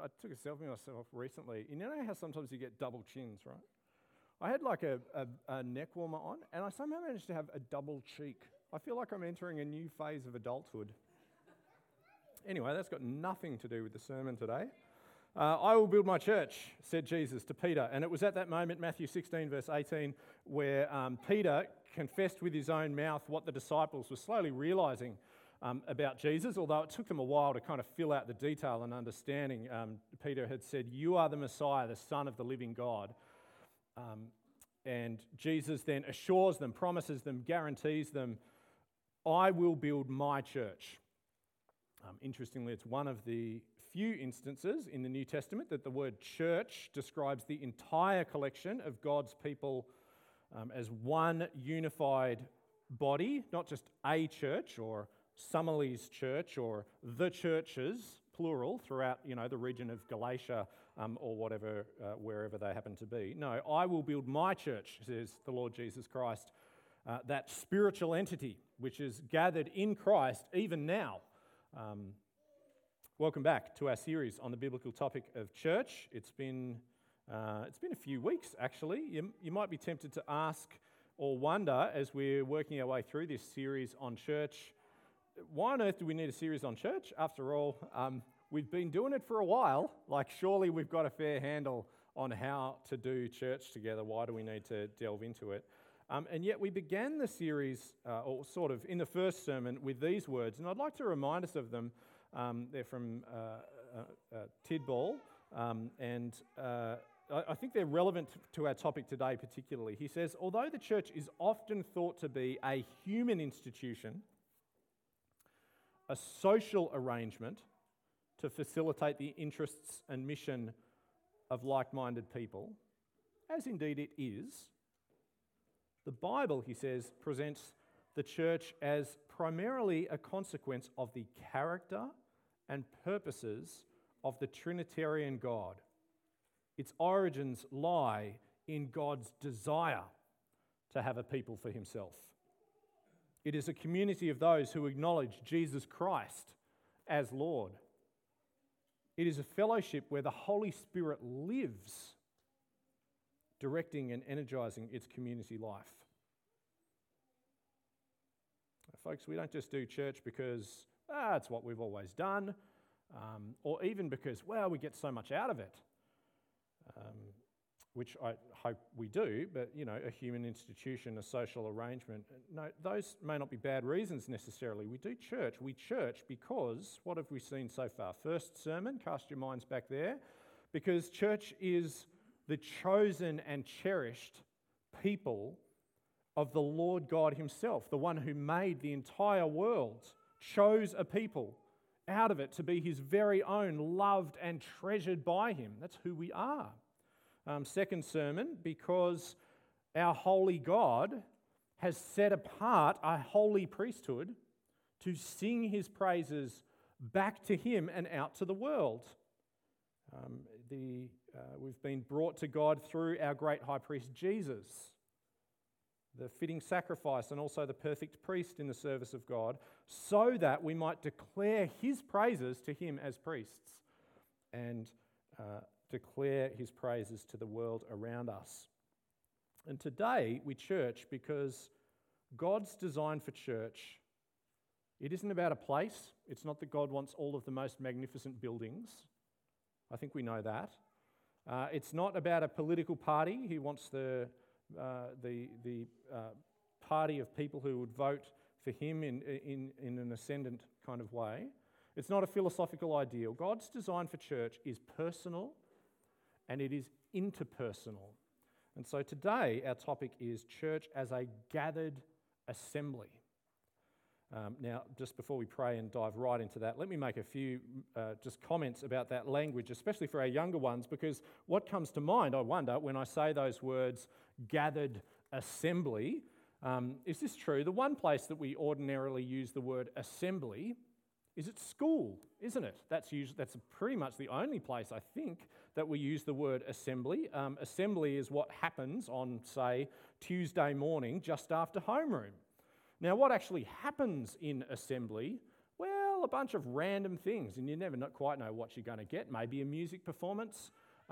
I took a selfie of myself recently. You know how sometimes you get double chins, right? I had like a neck warmer on, and I somehow managed to have a double cheek. I feel like I'm entering a new phase of adulthood. Anyway, that's got nothing to do with the sermon today. I will build my church, said Jesus to Peter. And it was at that moment, Matthew 16, verse 18, where Peter confessed with his own mouth what the disciples were slowly realising about Jesus, although it took them a while to kind of fill out the detail and understanding. Peter had said, "You are the Messiah, the Son of the living God." And Jesus then assures them, promises them, guarantees them, "I will build my church." Interestingly, it's one of the few instances in the New Testament that the word church describes the entire collection of God's people as one unified body, not just a church or Summerlee's church or the churches, plural, throughout the region of Galatia or whatever, wherever they happen to be. No, I will build my church, says the Lord Jesus Christ, that spiritual entity which is gathered in Christ even now. Welcome back to our series on the biblical topic of church. It's been a few weeks, actually. You might be tempted to ask or wonder, as we're working our way through this series on church, why on earth do we need a series on church? After all, we've been doing it for a while. Like, surely we've got a fair handle on how to do church together. Why do we need to delve into it? And yet we began the series, or sort of in the first sermon, with these words, and I'd like to remind us of them. They're from Tidball, and I think they're relevant to our topic today particularly. He says, although the church is often thought to be a human institution, a social arrangement to facilitate the interests and mission of like-minded people, as indeed it is, the Bible, he says, presents the church as primarily a consequence of the character and purposes of the Trinitarian God. Its origins lie in God's desire to have a people for himself. It is a community of those who acknowledge Jesus Christ as Lord. It is a fellowship where the Holy Spirit lives, directing and energizing its community life. Folks, we don't just do church because it's what we've always done, or even because, we get so much out of it, which I hope we do, but, a human institution, a social arrangement, no, those may not be bad reasons necessarily. We do church. We church because, what have we seen so far? First sermon, cast your minds back there, because church is the chosen and cherished people of the Lord God himself, the one who made the entire world, chose a people out of it to be his very own, loved and treasured by him. That's who we are. Second sermon, because our holy God has set apart a holy priesthood to sing his praises back to him and out to the world. We've been brought to God through our great high priest Jesus, the fitting sacrifice and also the perfect priest in the service of God, so that we might declare his praises to him as priests and declare his praises to the world around us. And today we church because God's design for church, it isn't about a place. It's not that God wants all of the most magnificent buildings. I think we know that. It's not about a political party. He wants the party of people who would vote for him in an ascendant kind of way. It's not a philosophical ideal. God's design for church is personal and it is interpersonal. And so today our topic is church as a gathered assembly. Now, just before we pray and dive right into that, let me make a few just comments about that language, especially for our younger ones, because what comes to mind, I wonder, when I say those words, gathered assembly, is this true? The one place that we ordinarily use the word assembly is at school, isn't it? That's pretty much the only place, I think, that we use the word assembly. Assembly is what happens on, say, Tuesday morning just after homeroom. Now, what actually happens in assembly? Well, a bunch of random things, and you never quite know what you're going to get. Maybe a music performance.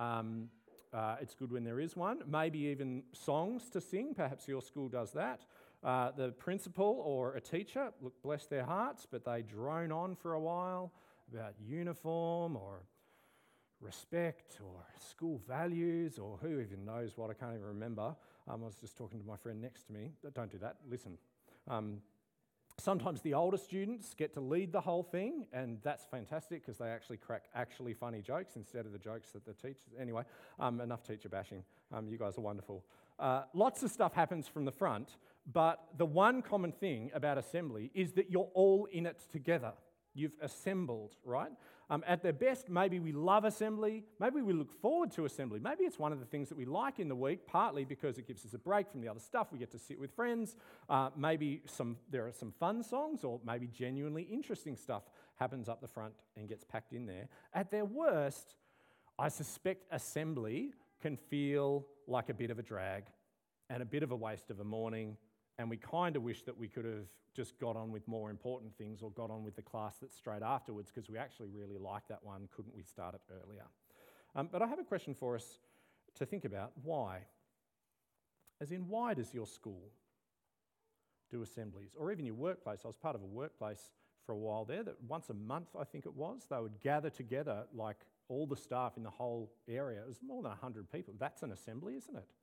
It's good when there is one. Maybe even songs to sing. Perhaps your school does that. The principal or a teacher, look, bless their hearts, but they drone on for a while about uniform or respect or school values or who even knows what. I can't even remember. I was just talking to my friend next to me. Don't do that. Listen. Sometimes the older students get to lead the whole thing, and that's fantastic because they actually crack actually funny jokes instead of the jokes that the teachers... Anyway, enough teacher bashing. You guys are wonderful. Lots of stuff happens from the front, but the one common thing about assembly is that you're all in it together. You've assembled, right? At their best, maybe we love assembly. Maybe we look forward to assembly. Maybe it's one of the things that we like in the week, partly because it gives us a break from the other stuff. We get to sit with friends. Maybe there are some fun songs, or maybe genuinely interesting stuff happens up the front and gets packed in there. At their worst, I suspect assembly can feel like a bit of a drag and a bit of a waste of a morning, and we kind of wish that we could have just got on with more important things or got on with the class that's straight afterwards because we actually really like that one. Couldn't we start it earlier? But I have a question for us to think about. Why? As in, why does your school do assemblies? Or even your workplace. I was part of a workplace for a while there that once a month, I think it was, they would gather together like all the staff in the whole area. It was more than 100 people. That's an assembly, isn't it?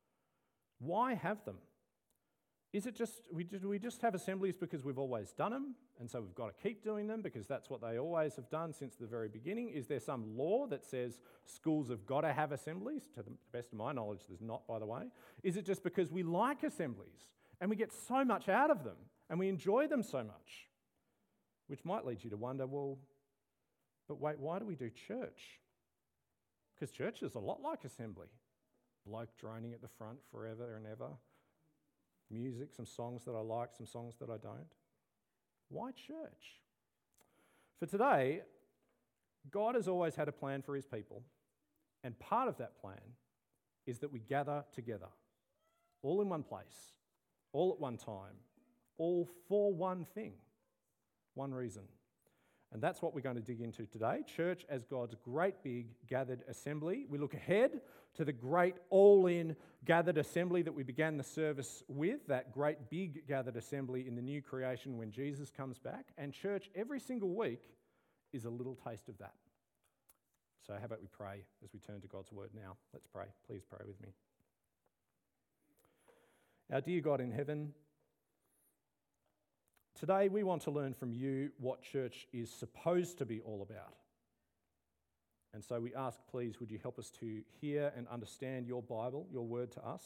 Why have them? Is it just, do we just have assemblies because we've always done them, and so we've got to keep doing them because that's what they always have done since the very beginning? Is there some law that says schools have got to have assemblies? To the best of my knowledge, there's not, by the way. Is it just because we like assemblies and we get so much out of them and we enjoy them so much? Which might lead you to wonder, well, but wait, why do we do church? Because church is a lot like assembly. Bloke droning at the front forever and ever. Music, some songs that I like, some songs that I don't. Why church? For today, God has always had a plan for his people, and part of that plan is that we gather together, all in one place, all at one time, all for one thing, one reason. And that's what we're going to dig into today. Church as God's great big gathered assembly. We look ahead to the great all-in gathered assembly that we began the service with, that great big gathered assembly in the new creation when Jesus comes back. And church every single week is a little taste of that. So how about we pray as we turn to God's word now? Let's pray. Please pray with me. Our dear God in heaven, today we want to learn from you what church is supposed to be all about. And so we ask, please, would you help us to hear and understand your Bible, your word to us?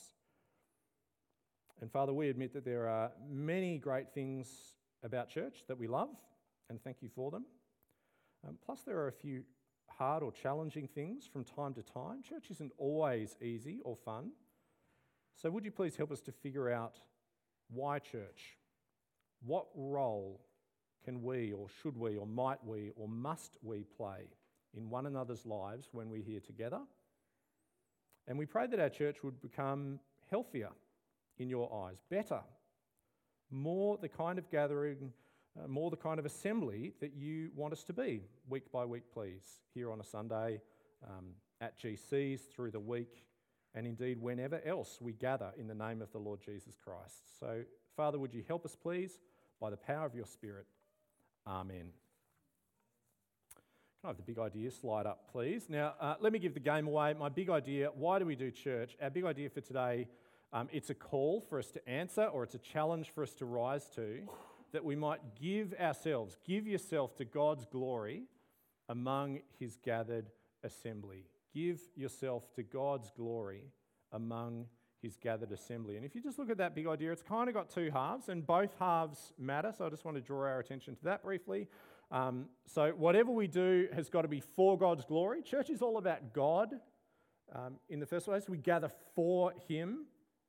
And Father, we admit that there are many great things about church that we love, and thank you for them. Plus there are a few hard or challenging things from time to time. Church isn't always easy or fun. So would you please help us to figure out why church? What role can we, or should we, or might we, or must we play in one another's lives when we're here together? And we pray that our church would become healthier in your eyes, better, more the kind of gathering, more the kind of assembly that you want us to be week by week, please, here on a Sunday, at GCs through the week, and indeed whenever else we gather in the name of the Lord Jesus Christ. So, Father, would you help us, please, by the power of your Spirit? Amen. Can I have the big idea slide up, please? Now, let me give the game away. My big idea, why do we do church? Our big idea for today, it's a call for us to answer, or it's a challenge for us to rise to, that we might give yourself to God's glory among his gathered assembly. Give yourself to God's glory among his gathered assembly. And if you just look at that big idea, it's kind of got two halves, and both halves matter, so I just want to draw our attention to that briefly. So whatever we do has got to be for God's glory. Church is all about God. In the first place, we gather for him.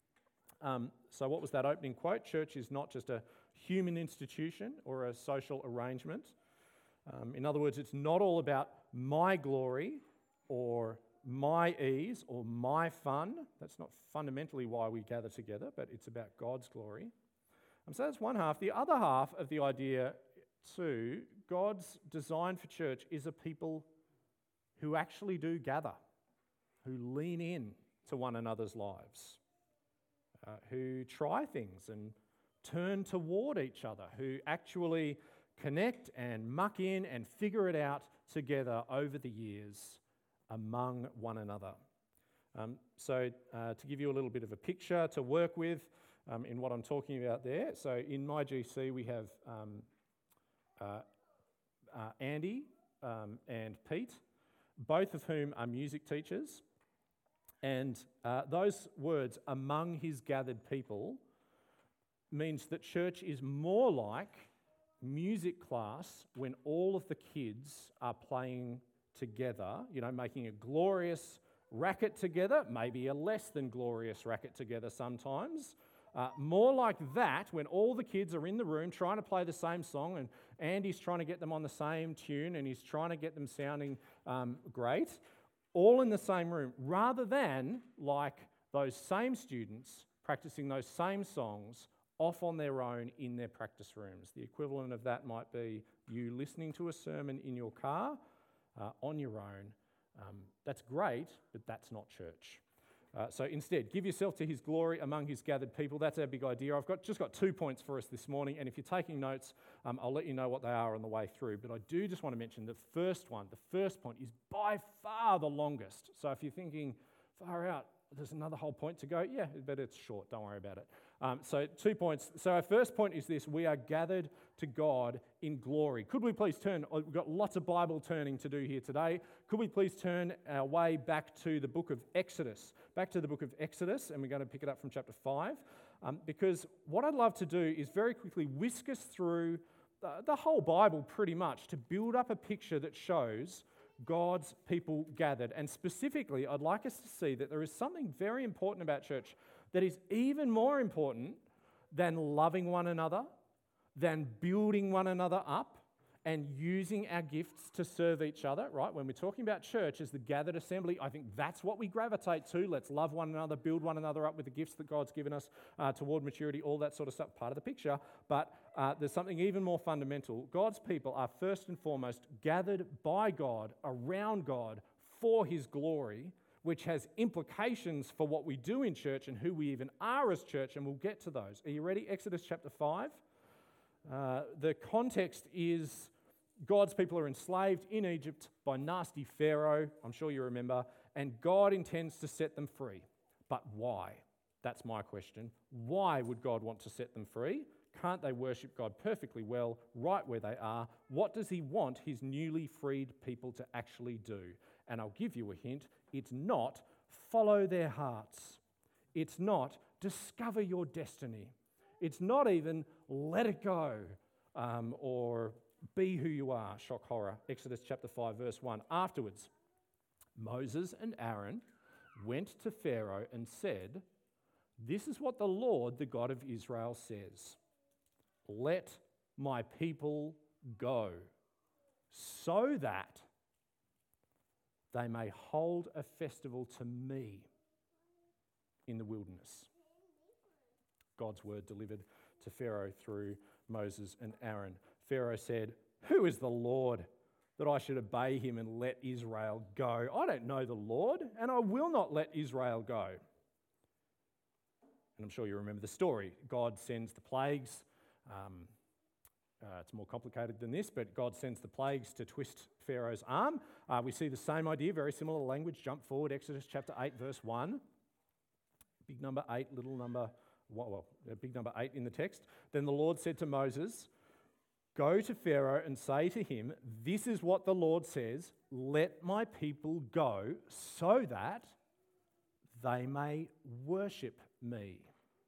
So what was that opening quote? Church is not just a human institution or a social arrangement. In other words, it's not all about my glory or my ease or my fun. That's not fundamentally why we gather together, but it's about God's glory. So that's one half. The other half of the idea too God's design for church is a people who actually do gather, who lean in to one another's lives, who try things and turn toward each other, who actually connect and muck in and figure it out together over the years among one another. So to give you a little bit of a picture to work with in what I'm talking about there, so in my GC we have Andy and Pete, both of whom are music teachers, and those words, among his gathered people, means that church is more like music class when all of the kids are playing together, making a glorious racket together, maybe a less than glorious racket together sometimes. More like that when all the kids are in the room trying to play the same song, and Andy's trying to get them on the same tune and he's trying to get them sounding great, all in the same room, rather than like those same students practicing those same songs off on their own in their practice rooms. The equivalent of that might be you listening to a sermon in your car on your own. That's great, but that's not church. So instead, give yourself to his glory among his gathered people. That's our big idea. I've just got 2 points for us this morning, and if you're taking notes, I'll let you know what they are on the way through. But I do just want to mention the first point is by far the longest. So if you're thinking, far out, there's another whole point to go, yeah, but it's short, don't worry about it. So 2 points. So our first point is this: we are gathered to God in glory. Could we please turn, we've got lots of Bible turning to do here today. Could we please turn our way back to the book of Exodus? Back to the book of Exodus, and we're going to pick it up from chapter 5. Because what I'd love to do is very quickly whisk us through the whole Bible pretty much to build up a picture that shows God's people gathered. And specifically, I'd like us to see that there is something very important about church that is even more important than loving one another, than building one another up and using our gifts to serve each other, right? When we're talking about church as the gathered assembly, I think that's what we gravitate to. Let's love one another, build one another up with the gifts that God's given us toward maturity, all that sort of stuff, part of the picture. But there's something even more fundamental. God's people are first and foremost gathered by God, around God, for his glory, which has implications for what we do in church and who we even are as church, and we'll get to those. Are you ready? Exodus chapter 5. The context is God's people are enslaved in Egypt by nasty Pharaoh, I'm sure you remember, and God intends to set them free. But why? That's my question. Why would God want to set them free? Can't they worship God perfectly well right where they are? What does he want his newly freed people to actually do? And I'll give you a hint. It's not follow their hearts. It's not discover your destiny. It's not even let it go or be who you are. Shock horror. Exodus chapter 5 verse 1. Afterwards, Moses and Aaron went to Pharaoh and said, "This is what the Lord, the God of Israel, says. Let my people go so that they may hold a festival to me in the wilderness." God's word delivered to Pharaoh through Moses and Aaron. Pharaoh said, "Who is the Lord that I should obey him and let Israel go? I don't know the Lord, and I will not let Israel go." And I'm sure you remember the story. God sends the plagues. It's more complicated than this, but God sends the plagues to twist Pharaoh's arm. We see the same idea, very similar language. Jump forward, Exodus chapter 8, verse 1. Big number 8, little number, big number 8 in the text. Then the Lord said to Moses, "Go to Pharaoh and say to him, 'This is what the Lord says, let my people go so that they may worship me.'"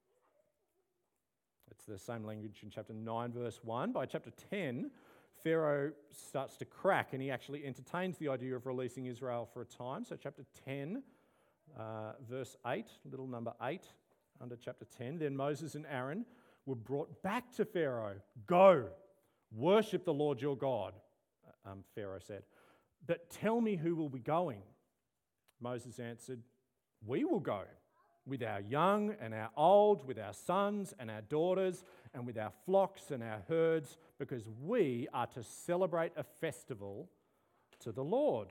It's the same language in chapter 9, verse 1. By chapter 10, Pharaoh starts to crack and he actually entertains the idea of releasing Israel for a time. So chapter 10, verse 8, little number 8 under chapter 10. Then Moses and Aaron were brought back to Pharaoh. "Go, worship the Lord your God," Pharaoh said. "But tell me who will be going." Moses answered, "We will go, with our young and our old, with our sons and our daughters, and with our flocks and our herds, because we are to celebrate a festival to the Lord.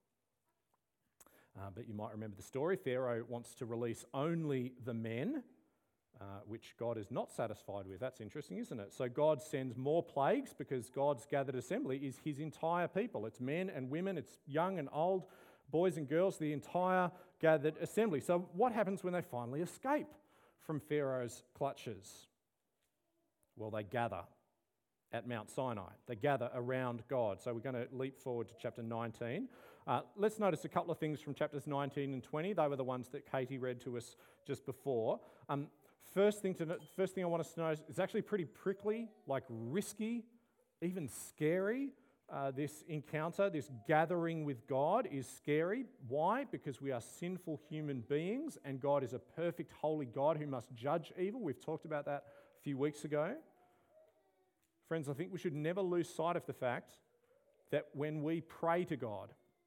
But you might remember the story. Pharaoh wants to release only the men, which God is not satisfied with. That's interesting, isn't it? So God sends more plagues because God's gathered assembly is his entire people. It's men and women, it's young and old, boys and girls, the entire gathered assembly. So what happens when they finally escape from Pharaoh's clutches? Well, they gather at Mount Sinai. They gather around God. So we're going to leap forward to chapter 19. Let's notice a couple of things from chapters 19 and 20. They were the ones that Katie read to us just before. First thing I want us to know is it's actually pretty prickly, like risky, even scary. This encounter, this gathering with God is scary. Why? Because we are sinful human beings and God is a perfect, holy God who must judge evil. We've talked about that a few weeks ago. Friends, I think we should never lose sight of the fact that when we pray to God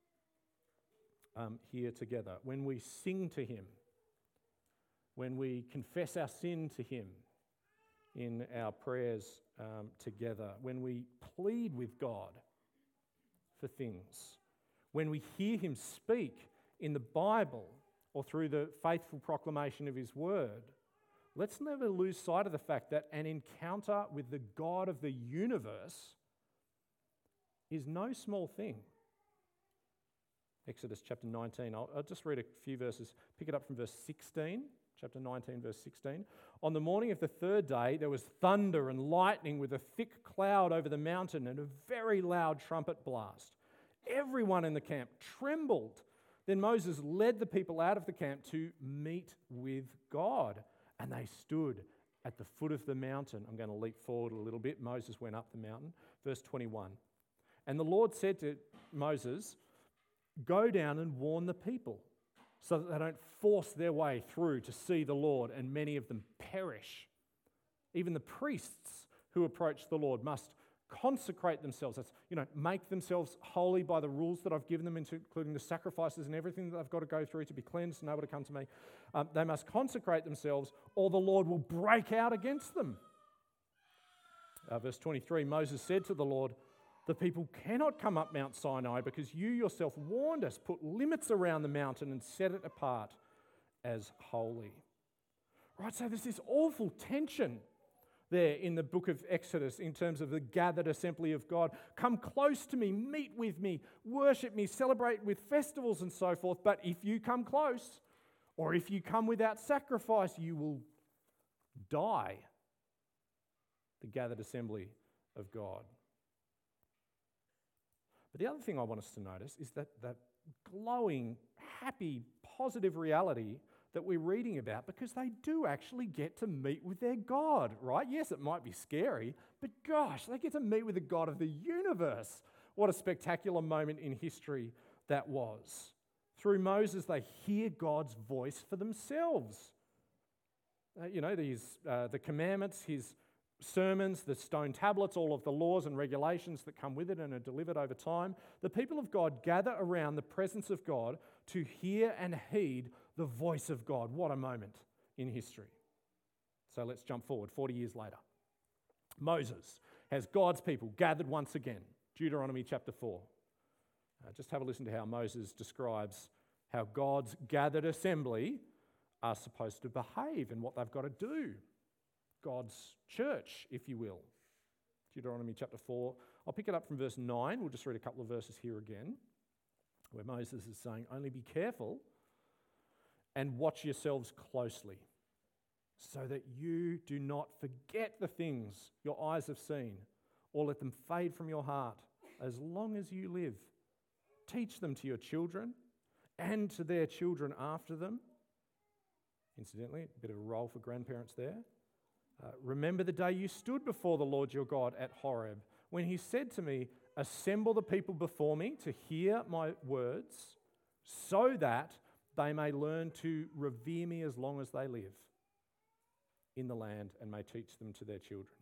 here together, when we sing to him, when we confess our sin to him in our prayers together, when we plead with God for things, when we hear him speak in the Bible or through the faithful proclamation of his word, let's never lose sight of the fact that an encounter with the God of the universe is no small thing. Exodus chapter 19, I'll just read a few verses, pick it up from verse 16, chapter 19, verse 16. On the morning of the third day, there was thunder and lightning with a thick cloud over the mountain and a very loud trumpet blast. Everyone in the camp trembled. Then Moses led the people out of the camp to meet with God. And they stood at the foot of the mountain. I'm going to leap forward a little bit. Moses went up the mountain. Verse 21. And the Lord said to Moses, "Go down and warn the people so that they don't force their way through to see the Lord and many of them perish. Even the priests who approach the Lord must consecrate themselves." That's, make themselves holy by the rules that I've given them, including the sacrifices and everything that they've got to go through to be cleansed and able to come to me. They must consecrate themselves or the Lord will break out against them. Verse 23, Moses said to the Lord, "The people cannot come up Mount Sinai because you yourself warned us. Put limits around the mountain and set it apart as holy." Right, so there's this awful tension there in the book of Exodus in terms of the gathered assembly of God. Come close to me, meet with me, worship me, celebrate with festivals and so forth. But if you come close, or if you come without sacrifice, you will die. The gathered assembly of God. But the other thing I want us to notice is that glowing, happy, positive reality that we're reading about, because they do actually get to meet with their God, right? Yes, it might be scary, but gosh, they get to meet with the God of the universe. What a spectacular moment in history that was. Through Moses, they hear God's voice for themselves. The commandments, his sermons, the stone tablets, all of the laws and regulations that come with it and are delivered over time. The people of God gather around the presence of God to hear and heed the voice of God. What a moment in history. So let's jump forward 40 years later. Moses has God's people gathered once again. Deuteronomy chapter 4. Just have a listen to how Moses describes how God's gathered assembly are supposed to behave and what they've got to do. God's church, if you will. Deuteronomy chapter 4. I'll pick it up from verse 9. We'll just read a couple of verses here again, where Moses is saying, "Only be careful and watch yourselves closely, so that you do not forget the things your eyes have seen, or let them fade from your heart as long as you live. Teach them to your children and to their children after them." Incidentally, a bit of a role for grandparents there. "Remember the day you stood before the Lord your God at Horeb, when he said to me, 'Assemble the people before me to hear my words, so that they may learn to revere me as long as they live in the land and may teach them to their children.'"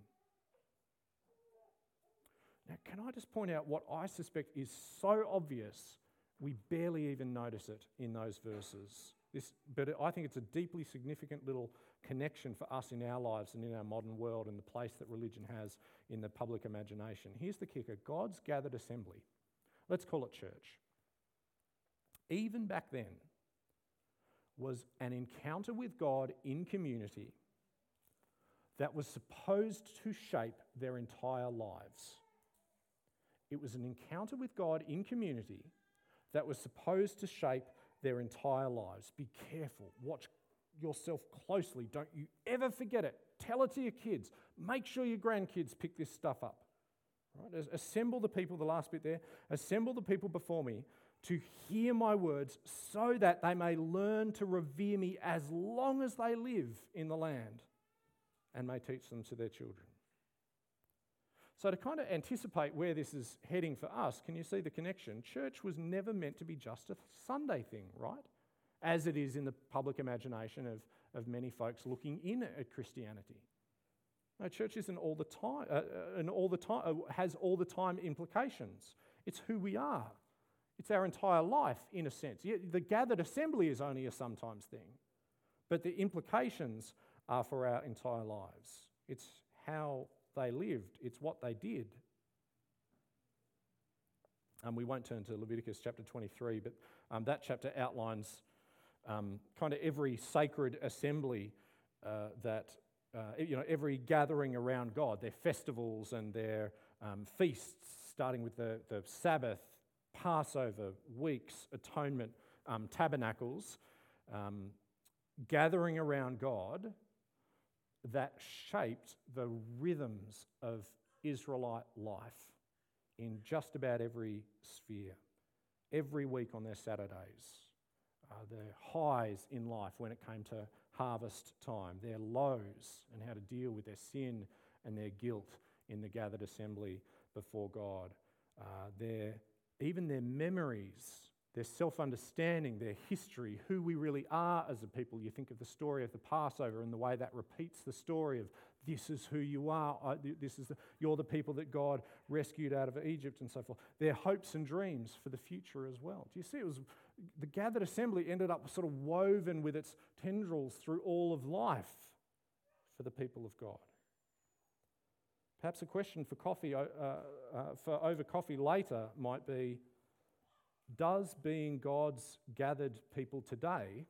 Now, can I just point out what I suspect is so obvious we barely even notice it in those verses? But I think it's a deeply significant little connection for us in our lives and in our modern world and the place that religion has in the public imagination. Here's the kicker: God's gathered assembly, let's call it church, even back then, was an encounter with God in community that was supposed to shape their entire lives. It was an encounter with God in community that was supposed to shape their entire lives. Be careful. Watch yourself closely. Don't you ever forget it. Tell it to your kids. Make sure your grandkids pick this stuff up. Right? Assemble the people, the last bit there, assemble the people before me to hear my words so that they may learn to revere me as long as they live in the land and may teach them to their children. So to kind of anticipate where this is heading for us, can you see the connection? Church was never meant to be just a Sunday thing, right? As it is in the public imagination of many folks looking in at Christianity. No, church isn't all the time, has all the time implications. It's who we are. It's our entire life, in a sense. The gathered assembly is only a sometimes thing, but the implications are for our entire lives. It's how they lived. It's what they did. We won't turn to Leviticus chapter 23, but that chapter outlines kind of every sacred assembly every gathering around God, their festivals and their feasts, starting with the Sabbath, Passover, weeks, atonement, tabernacles, gathering around God that shaped the rhythms of Israelite life in just about every sphere. Every week on their Saturdays, their highs in life when it came to harvest time, their lows and how to deal with their sin and their guilt in the gathered assembly before God, even their memories, their self-understanding, their history, who we really are as a people. You think of the story of the Passover and the way that repeats the story of this is who you are, you're the people that God rescued out of Egypt and so forth. Their hopes and dreams for the future as well. Do you see, the gathered assembly ended up sort of woven with its tendrils through all of life for the people of God. Perhaps a question for over coffee later might be, does being God's gathered people today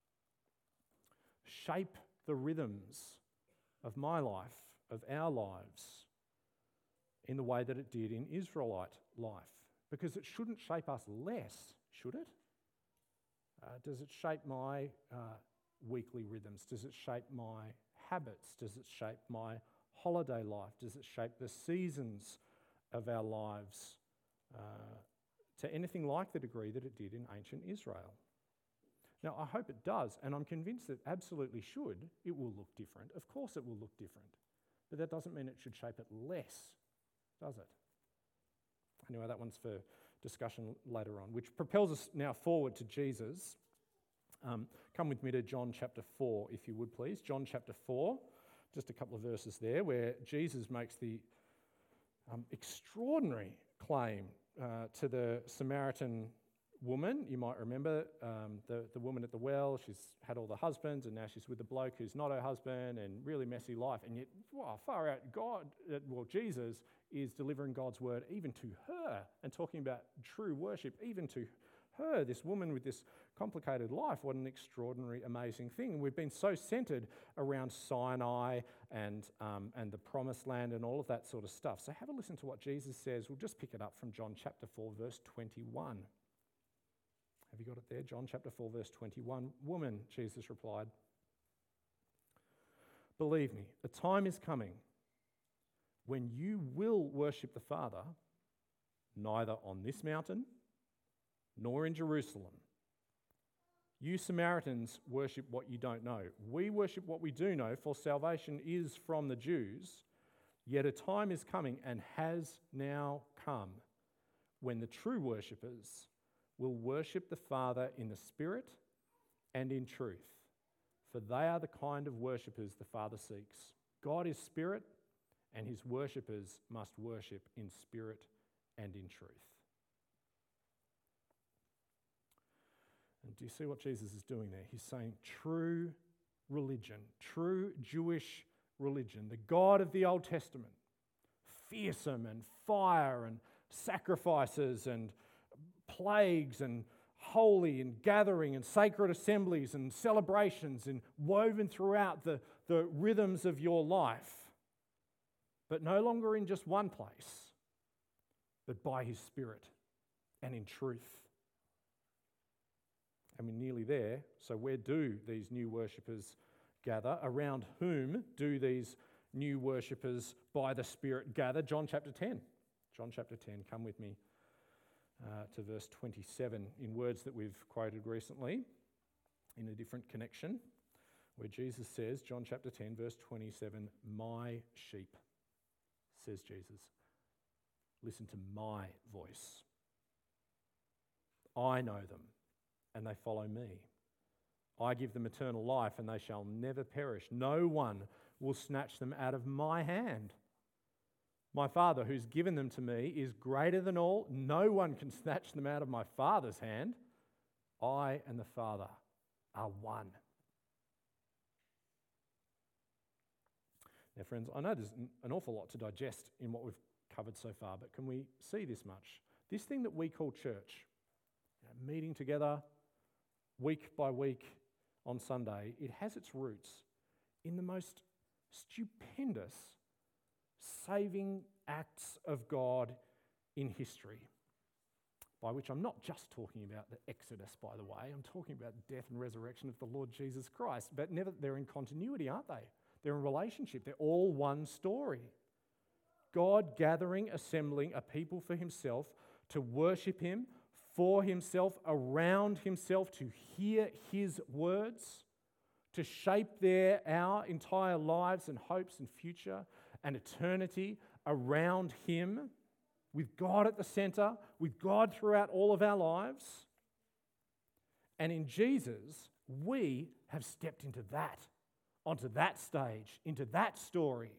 shape the rhythms of my life, of our lives, in the way that it did in Israelite life? Because it shouldn't shape us less, should it? Does it shape my weekly rhythms? Does it shape my habits? Does it shape my holiday life? Does it shape the seasons of our lives to anything like the degree that it did in ancient Israel? Now, I hope it does, and I'm convinced it absolutely should. It will look different. Of course it will look different. But that doesn't mean it should shape it less, does it? Anyway, that one's for discussion later on, which propels us now forward to Jesus. Come with me to John chapter 4, if you would please. John chapter 4, just a couple of verses there, where Jesus makes the extraordinary claim to the Samaritan woman. You might remember the woman at the well. She's had all the husbands, and now she's with the bloke who's not her husband, and really messy life. And yet, far out, Jesus is delivering God's word even to her and talking about true worship even to her, this woman with this complicated life. What an extraordinary, amazing thing. And we've been so centered around Sinai and the promised land and all of that sort of stuff. So have a listen to what Jesus says. We'll just pick it up from John chapter 4, verse 21. Have you got it there? John chapter 4, verse 21. Woman, Jesus replied, believe me, a time is coming when you will worship the Father, neither on this mountain nor in Jerusalem. You Samaritans worship what you don't know. We worship what we do know, for salvation is from the Jews. Yet a time is coming and has now come when the true worshippers will worship the Father in the Spirit and in truth, for they are the kind of worshippers the Father seeks. God is Spirit, and his worshippers must worship in spirit and in truth. And do you see what Jesus is doing there? He's saying true religion, true Jewish religion, the God of the Old Testament, fearsome and fire and sacrifices and plagues and holy and gathering and sacred assemblies and celebrations and woven throughout the rhythms of your life, but no longer in just one place, but by his Spirit and in truth. And we're nearly there. So where do these new worshippers gather? Around whom do these new worshippers by the Spirit gather? John chapter 10. John chapter 10, come with me to verse 27 in words that we've quoted recently in a different connection, where Jesus says, John chapter 10, verse 27, "My sheep," says Jesus, "listen to my voice. I know them, and they follow me. I give them eternal life, and they shall never perish. No one will snatch them out of my hand. My Father, who's given them to me, is greater than all. No one can snatch them out of my Father's hand. I and the Father are one." Now, friends, I know there's an awful lot to digest in what we've covered so far, but can we see this much? This thing that we call church, meeting together week by week on Sunday, it has its roots in the most stupendous saving acts of God in history, by which I'm not just talking about the Exodus, by the way. I'm talking about the death and resurrection of the Lord Jesus Christ. But they're in continuity, aren't they? They're in relationship. They're all one story. God gathering, assembling a people for himself to worship him, for himself, around himself, to hear his words, to shape our entire lives and hopes and future and eternity around him, with God at the center, with God throughout all of our lives. And in Jesus, we have stepped into that, onto that stage, into that story.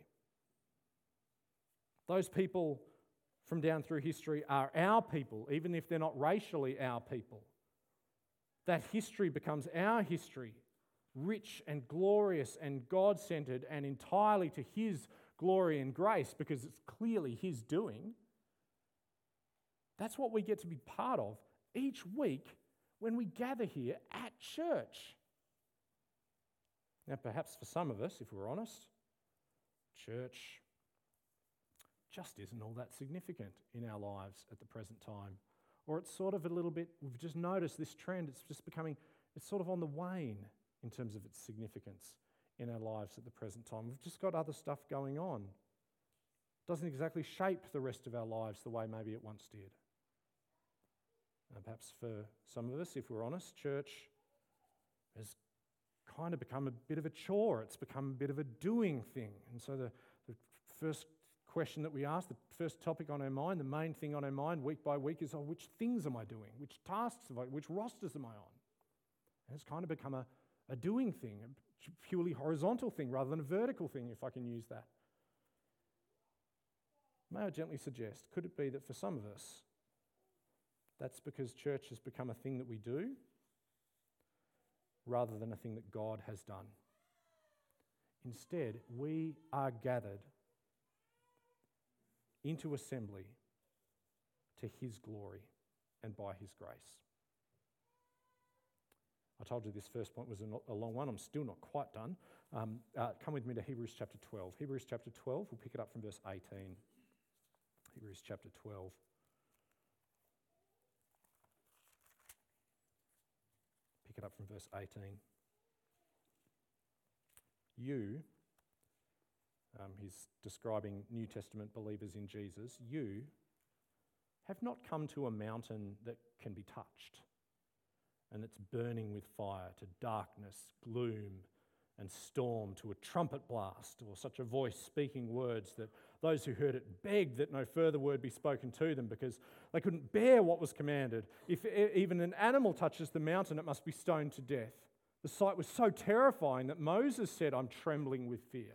Those people from down through history are our people, even if they're not racially our people. That history becomes our history, rich and glorious and God-centered and entirely to his glory and grace, because it's clearly his doing. That's what we get to be part of each week when we gather here at church. Now, perhaps for some of us, if we're honest, church just isn't all that significant in our lives at the present time. Or it's sort of a little bit, we've just noticed this trend, it's sort of on the wane in terms of its significance in our lives at the present time. We've just got other stuff going on. It doesn't exactly shape the rest of our lives the way maybe it once did. And perhaps for some of us, if we're honest, church has kind of become a bit of a chore. It's become a bit of a doing thing. And so the first question that we ask, the first topic on our mind, the main thing on our mind week by week is, which things am I doing? Which tasks am I, which rosters am I on? And it's kind of become a doing thing, a purely horizontal thing rather than a vertical thing, if I can use that. May I gently suggest, could it be that for some of us, that's because church has become a thing that we do rather than a thing that God has done? Instead, we are gathered into assembly to his glory and by his grace. I told you this first point was a long one. I'm still not quite done. Come with me to Hebrews chapter 12. Hebrews chapter 12, we'll pick it up from verse 18. Hebrews chapter 12. Pick it up from verse 18. He's describing New Testament believers in Jesus. You have not come to a mountain that can be touched and that's burning with fire, to darkness, gloom, and storm, to a trumpet blast, or such a voice speaking words that those who heard it begged that no further word be spoken to them, because they couldn't bear what was commanded. If even an animal touches the mountain, it must be stoned to death. The sight was so terrifying that Moses said, "I'm trembling with fear."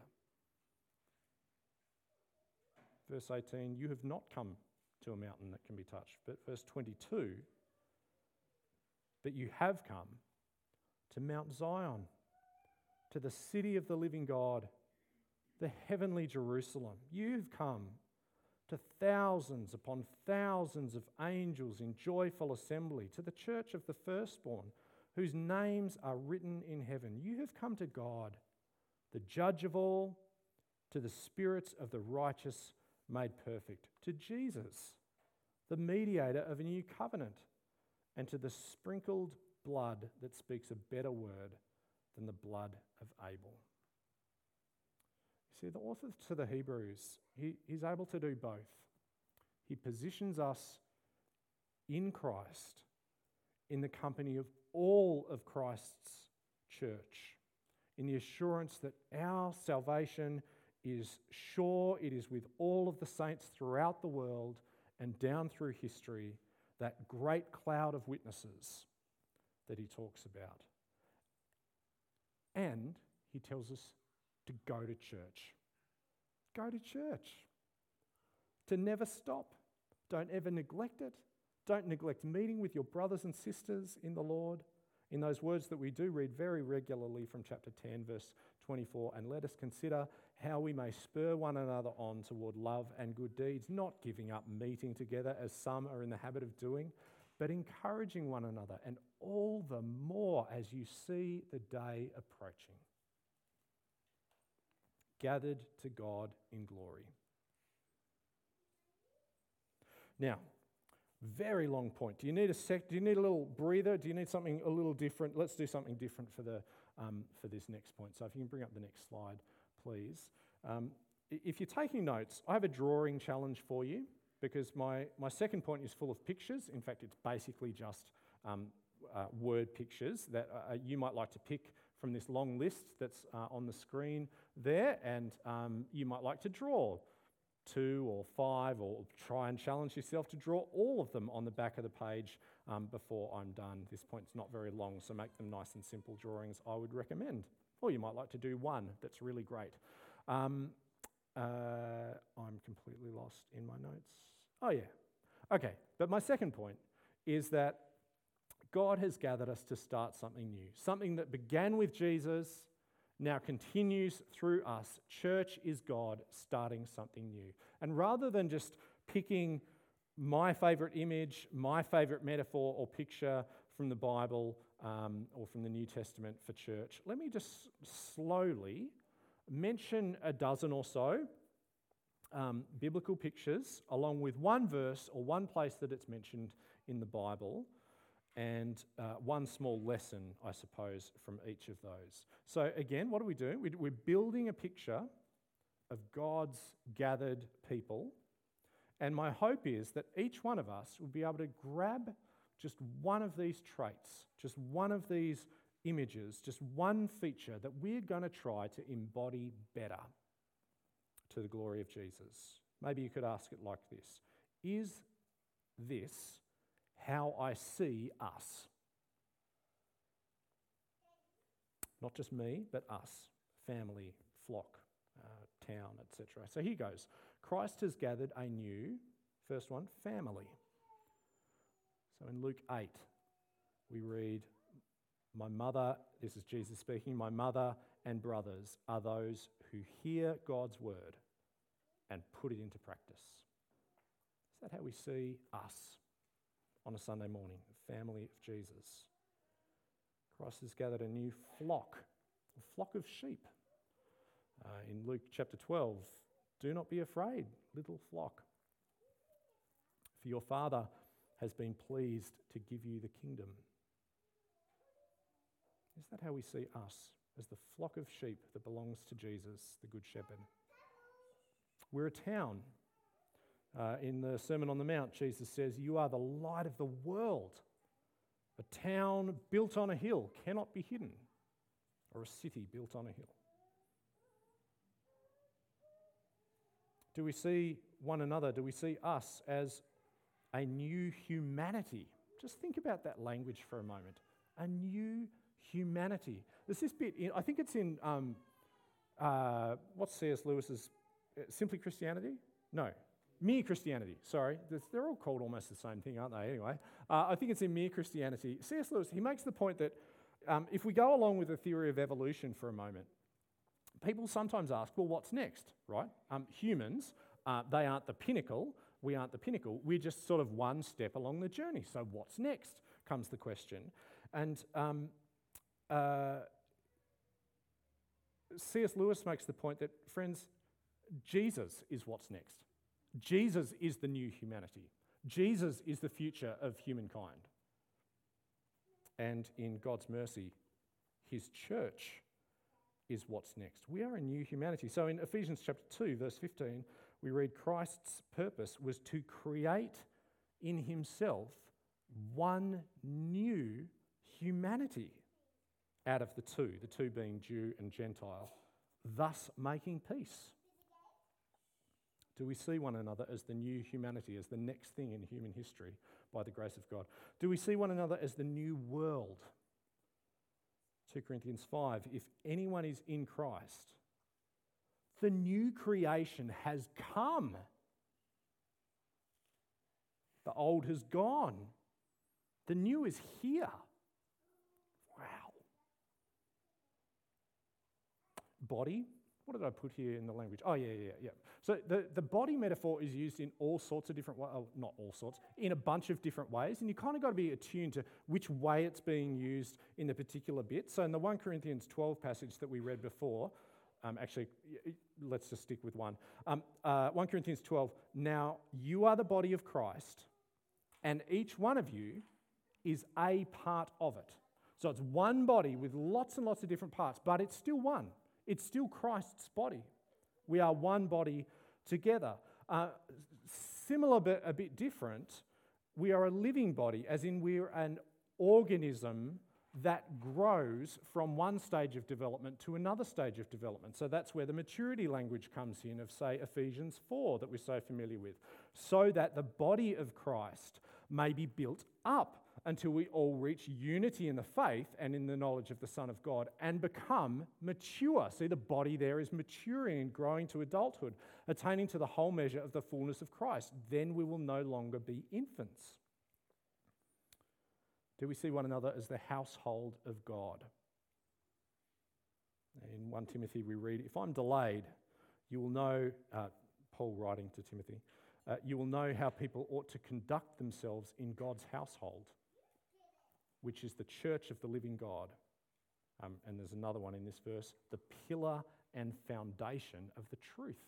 Verse 18, you have not come to a mountain that can be touched. But verse 22, but you have come to Mount Zion, to the city of the living God, the heavenly Jerusalem. You've come to thousands upon thousands of angels in joyful assembly, to the church of the firstborn, whose names are written in heaven. You have come to God, the judge of all, to the spirits of the righteous made perfect, to Jesus, the mediator of a new covenant, and to the sprinkled blood that speaks a better word than the blood of Abel. You see, the author to the Hebrews, he's able to do both. He positions us in Christ, in the company of all of Christ's church, in the assurance that our salvation is sure, it is with all of the saints throughout the world and down through history, that great cloud of witnesses that he talks about. And he tells us to go to church. Go to church. To never stop. Don't ever neglect it. Don't neglect meeting with your brothers and sisters in the Lord, in those words that we do read very regularly from chapter 10, verse 24, and let us consider how we may spur one another on toward love and good deeds, not giving up meeting together as some are in the habit of doing, but encouraging one another, and all the more as you see the day approaching. Gathered to God in glory. Now, very long point. Do you need do you need a little breather? Do you need something a little different? Let's do something different for this next point. So if you can bring up the next slide, please. If you're taking notes, I have a drawing challenge for you, because my second point is full of pictures. In fact, it's basically just word pictures that you might like to pick from this long list that's on the screen there, and you might like to draw 2 or 5, or try and challenge yourself to draw all of them on the back of the page before I'm done. This point's not very long, so make them nice and simple drawings, I would recommend. Or you might like to do one that's really great. I'm completely lost in my notes. Oh yeah, okay. But my second point is that God has gathered us to start something new, something that began with Jesus, now continues through us. Church is God starting something new. And rather than just picking my favourite image, my favourite metaphor or picture from the Bible or from the New Testament for church, let me just slowly mention a dozen or so biblical pictures, along with one verse or one place that it's mentioned in the Bible, and one small lesson, I suppose, from each of those. So again, what are we doing? We're building a picture of God's gathered people, and my hope is that each one of us will be able to grab just one of these traits, just one of these images, just one feature that we're going to try to embody better to the glory of Jesus. Maybe you could ask it like this: is this how I see us? Not just me, but us, family, flock, town, etc. So here goes. Christ has gathered a new, first one, family. So in Luke 8, we read, my mother, this is Jesus speaking, my mother and brothers are those who hear God's word and put it into practice. Is that how we see us on a Sunday morning, the family of Jesus? Christ has gathered a new flock, a flock of sheep. In Luke chapter 12, do not be afraid, little flock, for your Father has been pleased to give you the kingdom. Is that how we see us, as the flock of sheep that belongs to Jesus, the Good Shepherd? We're a town. In the Sermon on the Mount, Jesus says, you are the light of the world. A town built on a hill cannot be hidden, or a city built on a hill. Do we see one another? Do we see us as a new humanity? Just think about that language for a moment. A new humanity. There's this bit, I think it's in, what's C.S. Lewis's Simply Christianity? No. Mere Christianity, sorry. They're all called almost the same thing, aren't they, anyway? I think it's in Mere Christianity. C.S. Lewis, he makes the point that if we go along with the theory of evolution for a moment, people sometimes ask, well, what's next, right? Humans, they aren't the pinnacle. We aren't the pinnacle. We're just sort of one step along the journey. So what's next, comes the question. And C.S. Lewis makes the point that, friends, Jesus is what's next. Jesus is the new humanity. Jesus is the future of humankind. And in God's mercy, his church is what's next. We are a new humanity. So in Ephesians chapter 2, verse 15, we read Christ's purpose was to create in himself one new humanity out of the two being Jew and Gentile, thus making peace. Do we see one another as the new humanity, as the next thing in human history by the grace of God? Do we see one another as the new world? 2 Corinthians 5, if anyone is in Christ, the new creation has come. The old has gone. The new is here. Wow. Body. What did I put here in the language? Oh, yeah. So the body metaphor is used in all sorts of different ways, not all sorts, in a bunch of different ways, and you kind of got to be attuned to which way it's being used in the particular bit. So in the 1 Corinthians 12 passage that we read before, actually, let's just stick with one. 1 Corinthians 12, now you are the body of Christ, and each one of you is a part of it. So it's one body with lots and lots of different parts, but it's still one. It's still Christ's body. We are one body together. Similar but a bit different, we are a living body, as in we're an organism that grows from one stage of development to another stage of development. So that's where the maturity language comes in of, say, Ephesians 4 that we're so familiar with, so that the body of Christ may be built up until we all reach unity in the faith and in the knowledge of the Son of God and become mature. See, the body there is maturing and growing to adulthood, attaining to the whole measure of the fullness of Christ. Then we will no longer be infants. Do we see one another as the household of God? In 1 Timothy we read, if I'm delayed, you will know, Paul writing to Timothy, you will know how people ought to conduct themselves in God's household, which is the church of the living God. And there's another one in this verse, the pillar and foundation of the truth.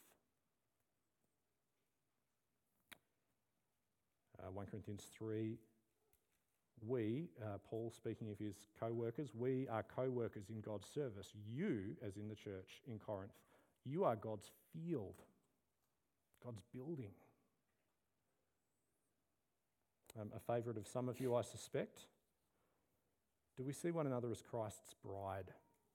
1 Corinthians 3, we, Paul speaking of his co-workers, we are co-workers in God's service. You, as in the church in Corinth, you are God's field, God's building. A favourite of some of you, I suspect. Do we see one another as Christ's bride?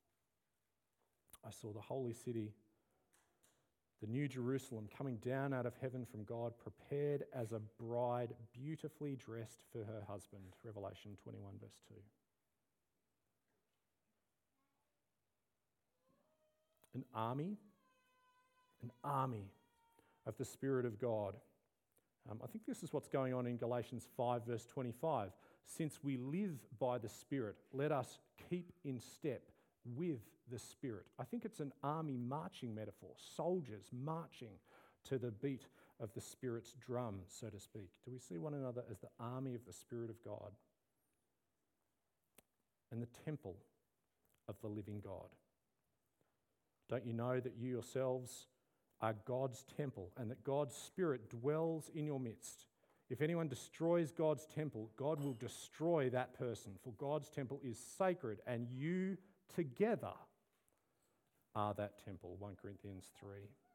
I saw the holy city, the new Jerusalem, coming down out of heaven from God, prepared as a bride, beautifully dressed for her husband. Revelation 21, verse 2. An army of the Spirit of God. I think this is what's going on in Galatians 5, verse 25. Since we live by the Spirit, let us keep in step with the Spirit. I think it's an army marching metaphor, soldiers marching to the beat of the Spirit's drum, so to speak. Do we see one another as the army of the Spirit of God and the temple of the living God? Don't you know that you yourselves are God's temple and that God's Spirit dwells in your midst? If anyone destroys God's temple, God will destroy that person, for God's temple is sacred and you together are that temple, 1 Corinthians 3.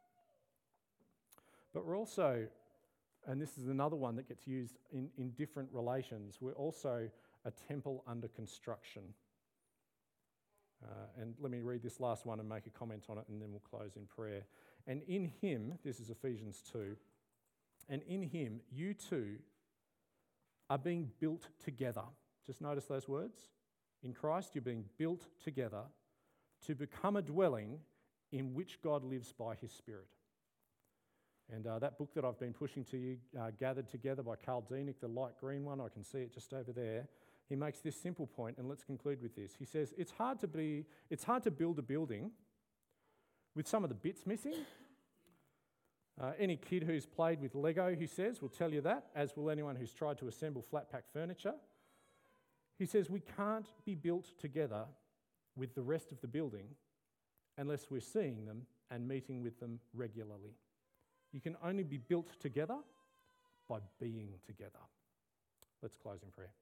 But we're also, and this is another one that gets used in different relations, we're also a temple under construction. And let me read this last one and make a comment on it, and then we'll close in prayer. And in him, this is Ephesians 2, and in him you too are being built together. Just notice those words. In Christ you're being built together to become a dwelling in which God lives by his Spirit. And that book that I've been pushing to you, Gathered Together by Carl Dienick, the light green one, I can see it just over there. He makes this simple point, and let's conclude with this. He says, it's hard to build a building with some of the bits missing. Any kid who's played with Lego, he says, will tell you that, as will anyone who's tried to assemble flat pack furniture. He says we can't be built together with the rest of the building unless we're seeing them and meeting with them regularly. You can only be built together by being together. Let's close in prayer.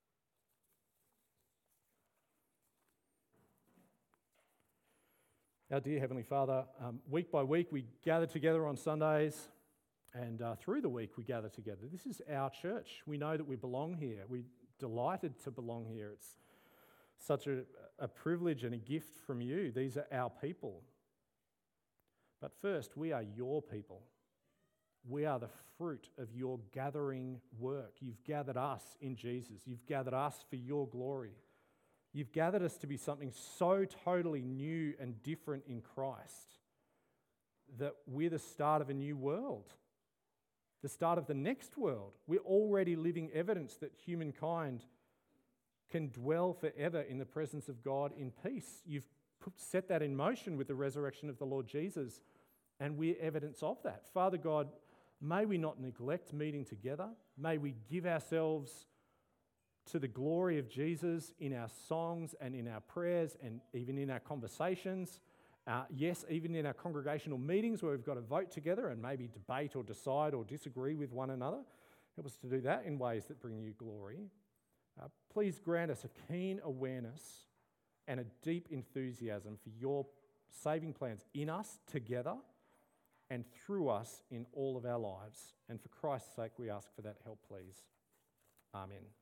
Our dear Heavenly Father, week by week we gather together on Sundays, and through the week we gather together. This is our church. We know that we belong here. We're delighted to belong here. It's such a privilege and a gift from you. These are our people. But first, we are your people. We are the fruit of your gathering work. You've gathered us in Jesus. You've gathered us for your glory. You've gathered us to be something so totally new and different in Christ that we're the start of a new world, the start of the next world. We're already living evidence that humankind can dwell forever in the presence of God in peace. You've set that in motion with the resurrection of the Lord Jesus, and we're evidence of that. Father God, may we not neglect meeting together. May we give ourselves to the glory of Jesus in our songs and in our prayers and even in our conversations. Yes, even in our congregational meetings where we've got to vote together and maybe debate or decide or disagree with one another. Help us to do that in ways that bring you glory. Please grant us a keen awareness and a deep enthusiasm for your saving plans in us together and through us in all of our lives. And for Christ's sake, we ask for that help, please. Amen.